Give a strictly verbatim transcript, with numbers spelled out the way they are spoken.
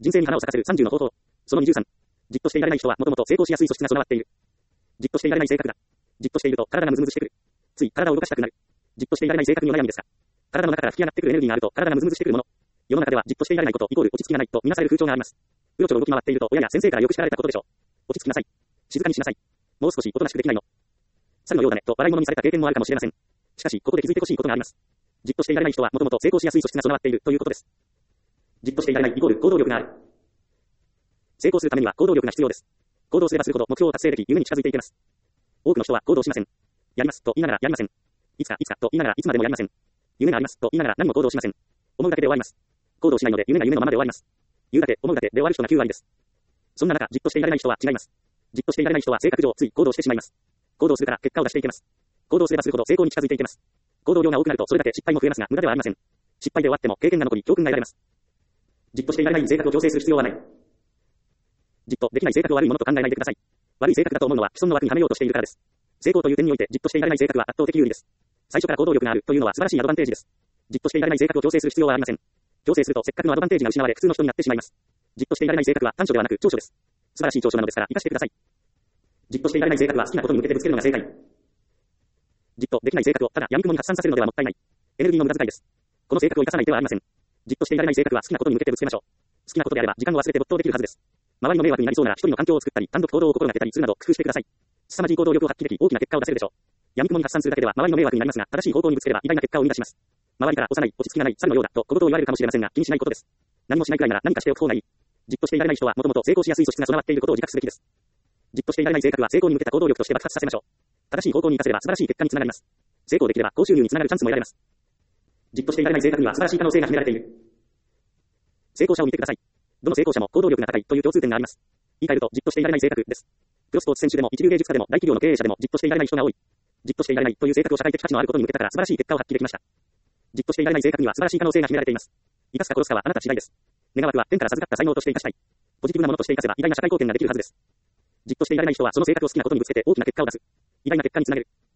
人生に花を咲かせるさんじゅうの方法。そのにじゅうさん。じっとしていられない人はもともと成功しやすい素質が備わっている。じっとしていられない性格だ。じっとしていると体がムズムズしてくる。つい体を動かしたくなる。じっとしていられない性格にお悩みですか。体の中から吹き上がってくるエネルギーがあると体がムズムズしてくるもの。世の中ではじっとしていられないことイコール落ち着きがないとみなされる風潮があります。うろちょろ動き回っていると親や先生からよく叱られたことでしょう。落ち着きなさい。静かにしなさい。もう少しおとなしくできないの。猿のようだねと笑い物にされた経験もあるかもしれません。しかしここで気づいてほしいことがあります。じっとしていられない人はもともと成功しやすい素質が備わっているということです。じっとしていられないイコール行動力がある。成功するためには行動力が必要です。行動すればするほど目標を達成でき夢に近づいていけます。多くの人は行動しません。やりますと言いながらやりません。いつかいつかと言いながらいつまでもやりません。夢がありますと言いながら何も行動しません。思うだけで終わります。行動しないので夢が夢のままで終わります。言うだけ思うだけで終わる人がきゅうわりです。そんな中じっとしていられない人は違います。じっとしていられない人は性格上つい行動してしまいます。行動するから結果を出していけます。行動すればするほど成功に近づいていけます。行動量が多くなるとそれだけ失敗も増えますが無駄ではありません。失敗で終わっても経験が残り教訓が得られます。じっとしていられない性格を調整する必要はない。じっとできない性格を悪いものと考えないでください。悪い性格だと思うのは既存の枠にはめようとしているからです。成功という点においてじっとしていられない性格は圧倒的有利です。最初から行動力があるというのは素晴らしいアドバンテージです。じっとしていられない性格を調整する必要はありません。調整するとせっかくのアドバンテージが失われ普通の人になってしまいます。じっとしていられない性格は短所ではなく長所です。素晴らしい長所なのですから活かしてください。じっとしていられない性格は好きなことに向けてぶつけるのが正解。じっとできない性格をただ闇雲に発散させるのではもったいない。エネルギーの無駄遣いです。この性格を生かさない手はありません。じっとしていられない性格は好きなことに向けてぶつけましょう。好きなことであれば時間を忘れて没頭できるはずです。周りの迷惑になりそうなら一人の環境を作ったり単独行動を心がけたりするなど工夫してください。凄まじい行動力を発揮でき大きな結果を出せるでしょう。闇雲に発散するだけでは周りの迷惑になりますが正しい方向にぶつければ偉大な結果を生み出します。周りから幼い落ち着きがない猿のようだと小言を言われるかもしれませんが気にしないことです。何もしないくらいなら何かしておく方がいい。じっとしていられない人はもともと成功しやすい素質が備わっていることを自覚すべきです。じっとしていられない性格は成功に向けた行動力として爆発させましょう。正しい方向に活かせれば素晴らしい結果につながります。成功できれば高収入につながるチャンスも得られます。じっとしていられない性格には素晴らしい可能性が秘められている。成功者を見てください。どの成功者も行動力が高いという共通点があります。言い換えるとじっとしていられない性格です。プロスポーツ選手でも一流芸術家でも大企業の経営者でもじっとしていられない人が多い。じっとしていられないという性格を社会的価値のあることに向けたから素晴らしい結果を発揮できました。じっとしていられない性格には素晴らしい可能性が秘められています。生かすか殺すかはあなた次第です。願わくは天から授かった才能として生かしたい。ポジティブなものとして生かせば偉大な社会貢献ができるはずです。じっとしていられない人はその性格を好きなことにぶつけて大きな結果を出す。偉大な結果につなげる。